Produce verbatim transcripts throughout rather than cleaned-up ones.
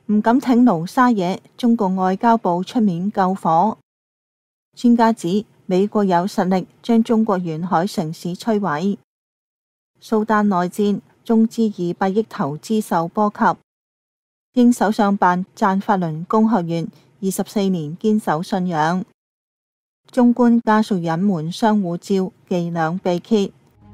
唔敢挺盧沙野，中共外交部出面救火。專家指美國有實力將中國沿海城市摧毀。蘇丹內戰，中資二百億投資受波及。英首相辦讚法輪功學員二十四年堅守信仰。中官家屬隱瞞相護照伎倆被揭。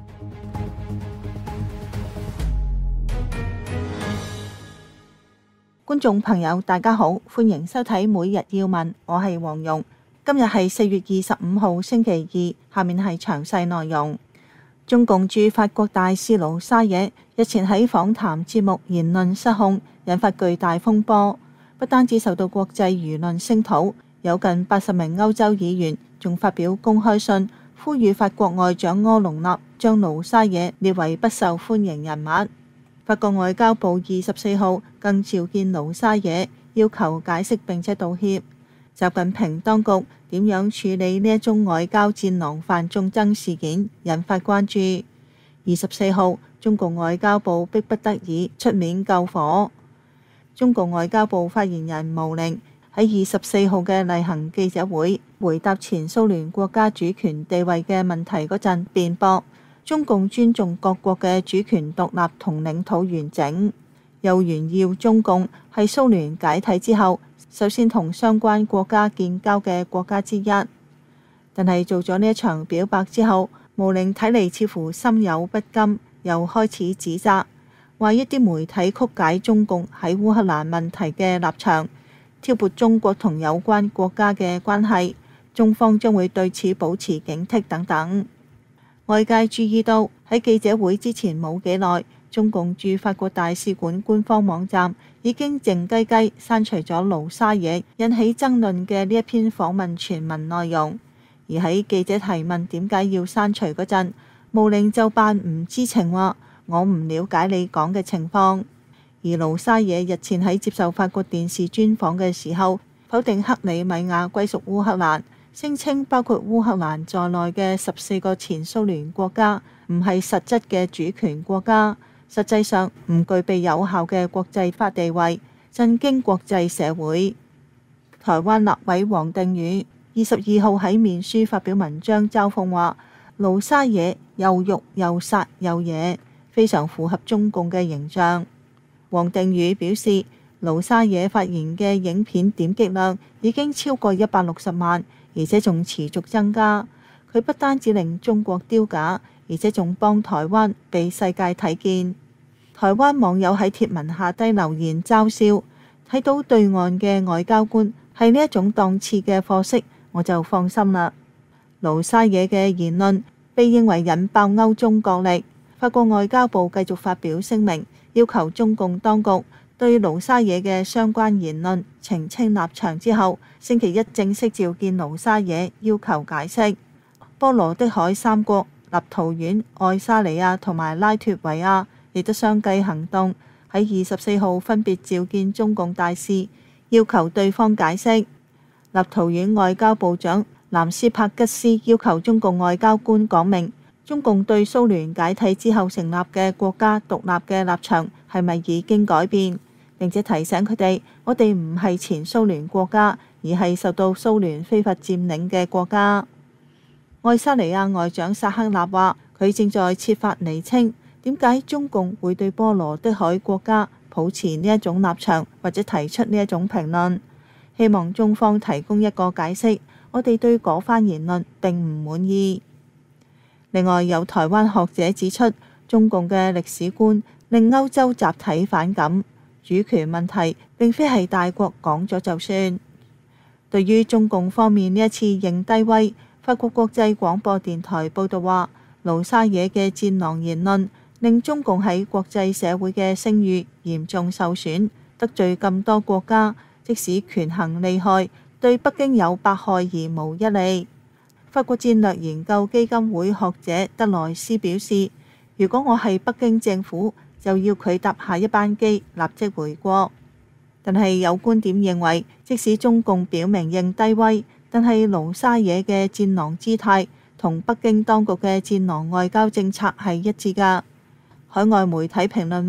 觀眾朋友大家好，歡迎收睇每日要聞，我係黃蓉。今日係四月二十五號星期二，下面係詳細內容。中共駐法國大使盧沙野日前喺訪談節目言論失控，引發巨大風波，不單止受到國際輿論聲討，有近八十名歐洲議員仲發表公開信，呼籲法國外長柯隆納將盧沙野列為不受歡迎人物。法國外交部二十四號更召見盧沙野，要求解釋並且道歉。習近平當局點樣處理呢一宗外交戰狼犯眾憎事件，引發關注。二十四號，中共外交部迫不得已出面救火。中共外交部發言人毛寧喺二十四號嘅例行記者會回答前蘇聯國家主權地位嘅問題嗰陣，辯駁中共尊重各國嘅主權獨立同領土完整，又炫耀中共係蘇聯解體之後首先同相關國家建交嘅國家之一。但係做咗呢一場表白之後，毛寧睇嚟似乎心有不甘，又開始指責，話一啲媒體曲解中共喺烏克蘭問題嘅立場，挑撥中國同有關國家嘅關係，中方將會對此保持警惕等等。外界注意到喺記者會之前冇幾耐，中共駐法國大使館官方網站已經靜雞雞刪除咗盧沙野引起爭論嘅呢一篇訪問全文內容。而喺記者提問點解要刪除嗰陣，毛寧就扮唔知情，話我唔了解你講嘅情況。而盧沙野日前喺接受法國電視專訪嘅時候，否定克里米亞歸屬烏克蘭，聲稱包括烏克蘭在內嘅十四個前蘇聯國家唔係實質嘅主權國家，實際上唔具備有效嘅國際法地位，震驚國際社會。台灣立委王定宇二十二號喺面書發表文章嘲諷話，盧沙野又辱又殺又野，非常符合中共嘅形象。王定宇表示，盧沙野發言嘅影片點擊量已經超過一百六十萬，而且仲持續增加。佢不單止令中國丟架，而且仲幫台灣被世界睇見。台灣網友喺貼文下低留言嘲笑，睇到對岸嘅外交官係呢一種檔次嘅貨色，我就放心啦。盧沙野嘅言論被認為引爆歐中角力，法國外交部繼續發表聲明，要求中共當局對盧沙野嘅相關言論澄清立場之後，星期一正式召見盧沙野，要求解釋。波羅的海三國立陶宛、愛沙尼亞同埋拉脫維亞亦都相繼行動，喺二十四號分別召見中共大使，要求對方解釋。立陶宛外交部長南斯帕吉斯要求中共外交官講明，中共對蘇聯解體之後成立嘅國家獨立嘅立場係咪已經改變，並且提醒佢哋，我哋唔係前蘇聯國家，而係受到蘇聯非法佔領嘅國家。愛沙尼亞外長薩克納話，佢正在設法釐清點解中共會對波羅的海國家抱持呢一種立場，或者提出呢一種評論，希望中方提供一個解釋。我哋對嗰番言論並唔滿意。另外，有台灣學者指出，中共嘅歷史觀令歐洲集體反感，主權問題並非係大國講咗就算。對於中共方面呢一次認低威，法國國際廣播電台報道話，盧沙野嘅戰狼言論令中共喺國際社會嘅聲譽嚴重受損，得罪咁多國家，即使權衡利害，對北京有百害而無一利。法國戰略研究基金會學者德萊斯表示，如果我係北京政府，就要佢搭下一班機立即回國。但係有觀點認為，即使中共表明認低威，但係盧沙野嘅戰狼姿態同北京當局嘅戰狼外交政策係一致㗎。海外媒體評論話，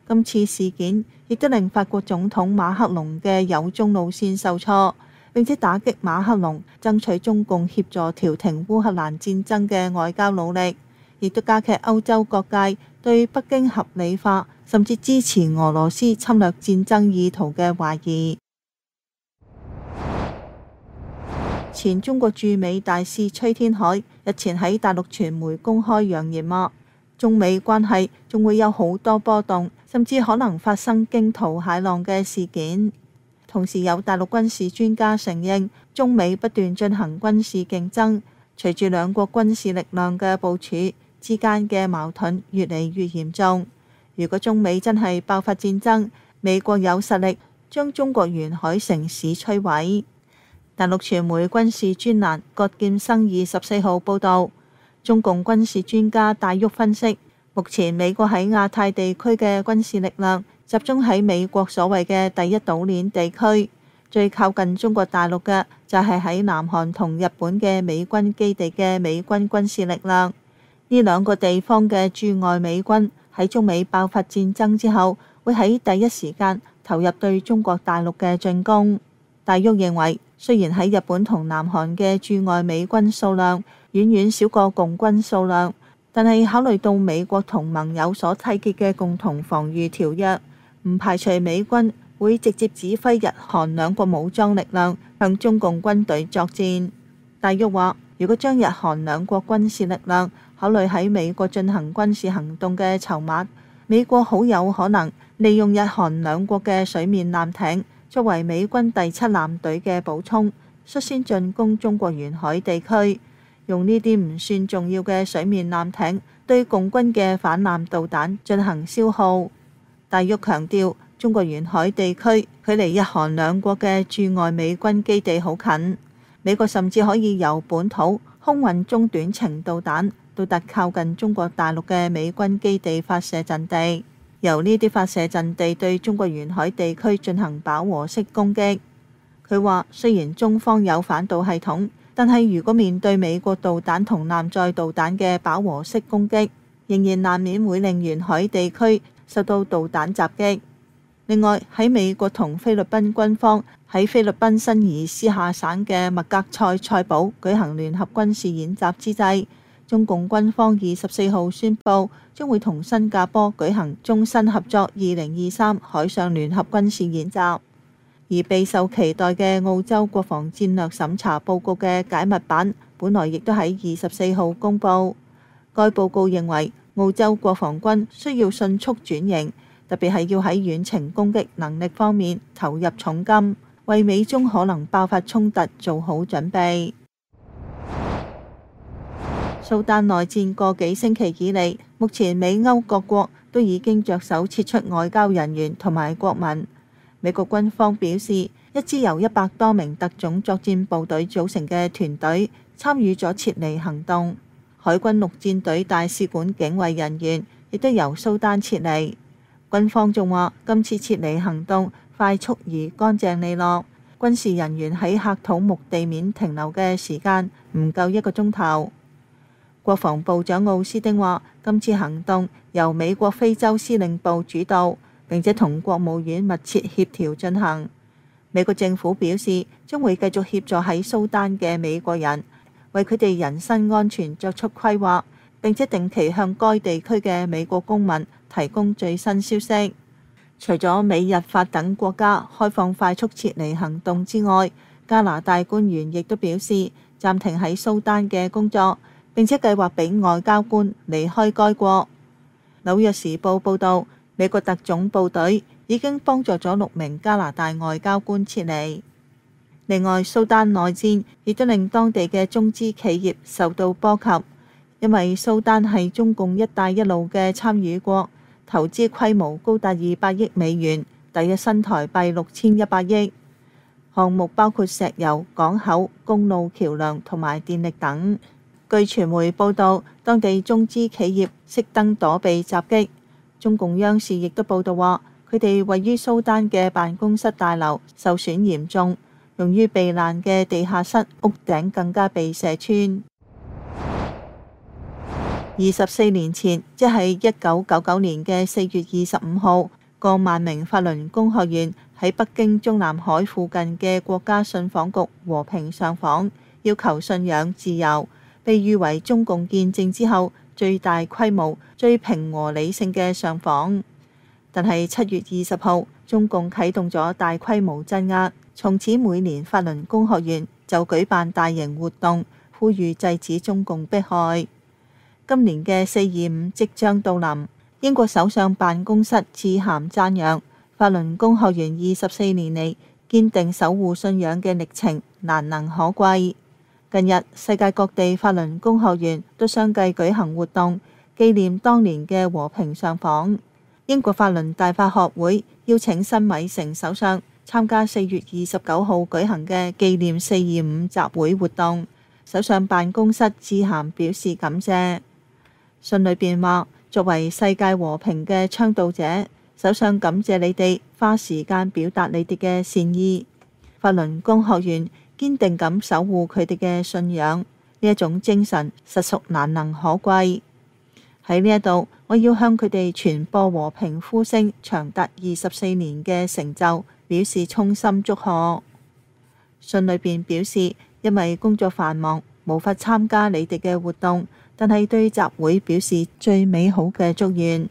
今次事件亦都令法國總統馬克龍嘅友中路線受挫，並且打擊馬克龍爭取中共協助調停烏克蘭戰爭嘅外交努力，亦都加劇歐洲各界對北京合理化甚至支持俄羅斯侵略戰爭意圖嘅懷疑。前中國駐美大使崔天凱日前喺大陸傳媒公開揚言話，中美關係仲會有好多波動，甚至可能發生驚濤駭浪嘅事件。同時有大陸軍事專家承認，中美不斷進行軍事競爭，隨住兩國軍事力量嘅部署，之間嘅矛盾越嚟越嚴重。如果中美真係爆發戰爭，美國有實力將中國沿海城市摧毀。大陸傳媒軍事專欄葛劍生二十四號報導，中共軍事專家戴旭分析，目前美國喺亞太地區嘅軍事力量集中喺美國所謂嘅第一島鏈地區，最靠近中國大陸嘅就係喺南韓同日本嘅美軍基地嘅美軍軍事力量。呢兩個地方嘅駐外美軍喺中美爆發戰爭之後，會喺第一時間投入對中國大陸嘅進攻。戴旭認為，雖然喺日本同南韓嘅駐外美軍數量遠遠少過共軍數量，但係考慮到美國同盟友所締結嘅共同防禦條約，唔排除美軍會直接指揮日韓兩國武裝力量向中共軍隊作戰。戴旭話，如果將日韓兩國軍事力量考慮喺美國進行軍事行動嘅籌碼，美國好有可能利用日韓兩國嘅水面艦艇作為美軍第七艦隊嘅補充，率先進攻中國沿海地區，用呢啲唔算重要嘅水面艦艇對共軍嘅反艦導彈進行消耗。戴旭強調，中國沿海地區距離日韓兩國嘅駐外美軍基地好近，美國甚至可以由本土空運中短程導彈到達靠近中國大陸嘅美軍基地發射陣地，由呢啲發射陣地對中國沿海地區進行飽和式攻擊。佢話，雖然中方有反導系統，但係如果面對美國導彈同艦載導彈嘅飽和式攻擊，仍然難免會令沿海地區受到導彈襲擊。另外，喺美國同菲律賓軍方喺菲律賓新夷斯夏省嘅麥格塞塞堡舉行聯合軍事演習之際，中共軍方二十四號宣布將會同新加坡舉行中新合作二零二三海上聯合軍事演習。而備受期待嘅澳洲國防戰略審查報告嘅解密版本來亦都喺二十四號公佈。該報告認為，澳洲國防軍需要迅速轉型，特別係要喺遠程攻擊能力方面投入重金，為美中可能爆發衝突做好準備。蘇丹內戰個幾星期以嚟，目前美歐各國都已經着手撤出外交人員同埋國民。美國軍方表示，一支由一百多名特種作戰部隊組成嘅團隊參與咗撤離行動，海軍陸戰隊大使館警衛人員亦都由蘇丹撤離。軍方仲話，今次撤離行動快速而乾淨利落，軍事人員喺喀土穆地面停留嘅時間唔夠一個鐘頭。國防部長奧斯汀話，今次行動由美國非洲司令部主導，並且同國務院密切協調進行。美國政府表示，將會繼續協助喺蘇丹嘅美國人，為佢哋人身安全作出規劃，並且定期向該地區嘅美國公民提供最新消息。除咗美日法等國家開放快速撤離行動之外，加拿大官員亦都表示暫停喺蘇丹嘅工作，並且計劃俾外交官離開該國。紐約時報報導，美國特種部隊已經幫助咗六名加拿大外交官撤離。另外，蘇丹內戰亦都令當地嘅中資企業受到波及，因為蘇丹係中共一帶一路嘅參與國，投資規模高達二百億美元，大約新台幣六千一百億。項目包括石油、港口、公路、橋梁同埋電力等。據傳媒報導，當地中資企業熄燈躲避襲擊。中共央視亦都報導話，佢哋位於蘇丹嘅辦公室大樓受損嚴重，用於避難嘅地下室屋頂更加被射穿。而二十四年前，即係一九九九年嘅四月二十五號，過萬名法輪功學員喺北京中南海附近嘅國家信訪局和平上訪，要求信仰自由，被譽為中共建政之後最大規模、最平和理性嘅上訪。但係七月二十號，中共啟動咗大規模鎮壓，從此每年法輪功學員就舉辦大型活動，呼籲制止中共迫害。今年嘅四二五即將到臨，英國首相辦公室致函讚揚法輪功學員二十四年嚟堅定守護信仰嘅歷程難能可貴。近日，世界各地法輪功學員都相繼舉行活動，紀念當年嘅和平上訪。英國法輪大法學會邀請辛偉誠首相參加四月二十九號舉行嘅紀念四二五集會活動，首相辦公室致函表示感謝。信裏邊話，作為世界和平嘅倡導者，首相感謝你哋花時間表達你哋嘅善意。法輪功學員堅定咁守護佢哋嘅信仰，呢一種精神實屬難能可貴。喺呢一度，我要向佢哋傳播和平呼聲長達二十四年嘅成就表示衷心祝賀。信裏邊表示，因為工作繁忙，無法參加你哋嘅活動，但係對集會表示最美好嘅祝願。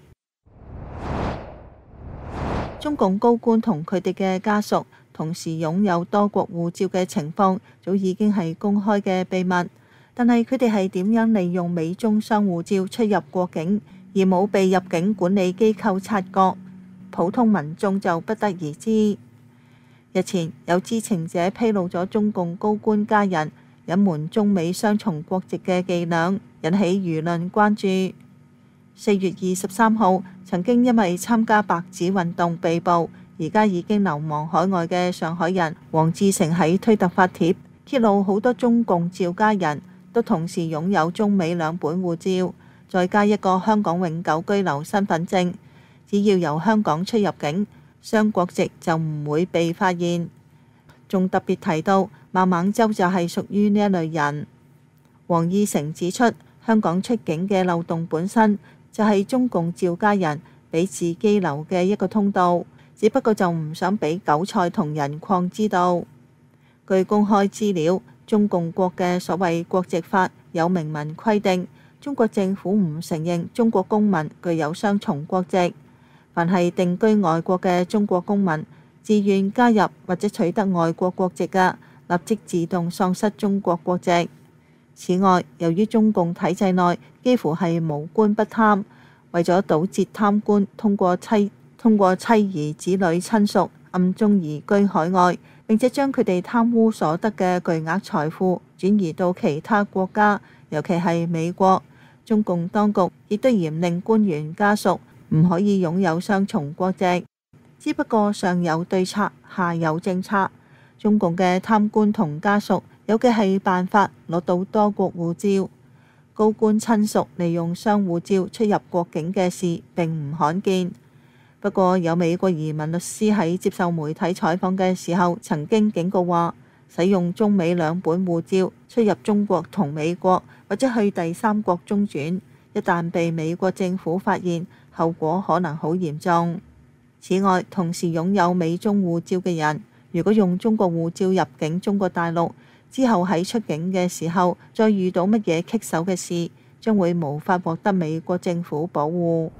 中共高官同佢哋嘅家屬同時擁有多國護照嘅情況，早已經係公開嘅秘密。但係佢哋係點樣利用美中雙護照出入國境，而冇被入境管理機構察覺，普通民眾就不得而知。日前有知情者披露咗中共高官家人隱瞞中美雙重國籍嘅伎倆，引起輿論關注。四月二十三號，曾經因為參加白紙運動被捕，而家已經流亡海外嘅上海人黃志成喺推特發帖，揭露好多中共趙家人都同時擁有中美兩本護照，再加一個香港永久居留身份證，只要由香港出入境，雙國籍就唔會被發現。仲特別提到孟晚舟就係屬於呢一類人。黃義成指出，香港出境嘅漏洞本身就係中共趙家人俾自己留嘅一個通道，只不過就唔想俾韭菜同人礦知道。據公開資料，中共國嘅所謂國籍法有明文規定，中國政府唔承認中國公民具有雙重國籍。凡係定居外國嘅中國公民，自願加入或者取得外國國籍嘅，立即自動喪失中國國籍。此外，由於中共體制內幾乎係無官不貪，為咗堵截貪官通過妻通過妻兒子女親屬暗中移居海外，並且將佢哋貪污所得嘅巨額財富轉移到其他國家，尤其係美國。中共當局亦都嚴令官員家屬唔可以擁有雙重國籍。只不過上有對策，下有政策。中共嘅貪官同家屬有嘅係辦法攞到多國護照，高官親屬利用雙護照出入國境嘅事並唔罕見。不過有美國移民律師喺接受媒體採訪嘅時候曾經警告話，使用中美兩本護照出入中國同美國或者去第三國中轉，一旦被美國政府發現，後果可能好嚴重。此外，同時擁有美中護照嘅人，如果用中國護照入境中國大陸之後喺出境嘅時候再遇到乜嘢棘手嘅事，將會無法獲得美國政府保護。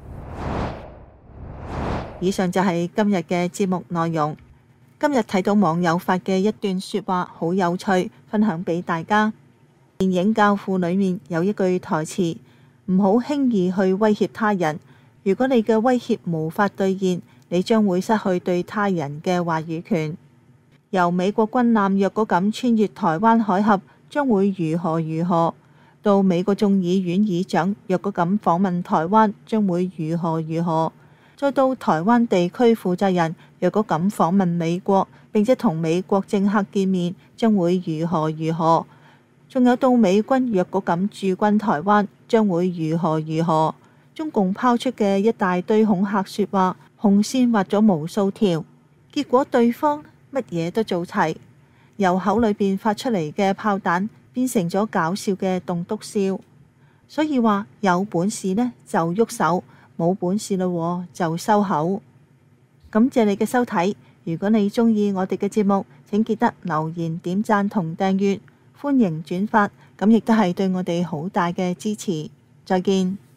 以上就係今日嘅節目內容。今日睇到網友發嘅一段說話好有趣，分享俾大家。電影《教父》裏面有一句台詞，唔好輕易去威脅他人，如果你嘅威脅無法兌現，你將會失去對他人嘅話語權。由美國軍艦若果咁穿越台灣海峽，將會如何如何，到美國眾議院議長若果咁訪問台灣，將會如何如何，再到台灣地區負責人若果咁訪問美國並且同美國政客見面，將會如何如何，仲有到美軍若果咁駐軍台灣，將會如何如何。中共拋出嘅一大堆恐嚇說話，紅線畫咗無數條，結果對方乜嘢都做齊，由口裏邊發出嚟嘅炮彈變成咗搞笑嘅棟篤笑。 所以話有本事呢就喐手，冇本事嘞就收口。感謝你嘅收睇，如果你鍾意我哋嘅節目，請記得留言、點讚同訂閱，歡迎轉發，咁亦都係對我哋好大嘅支持。再見。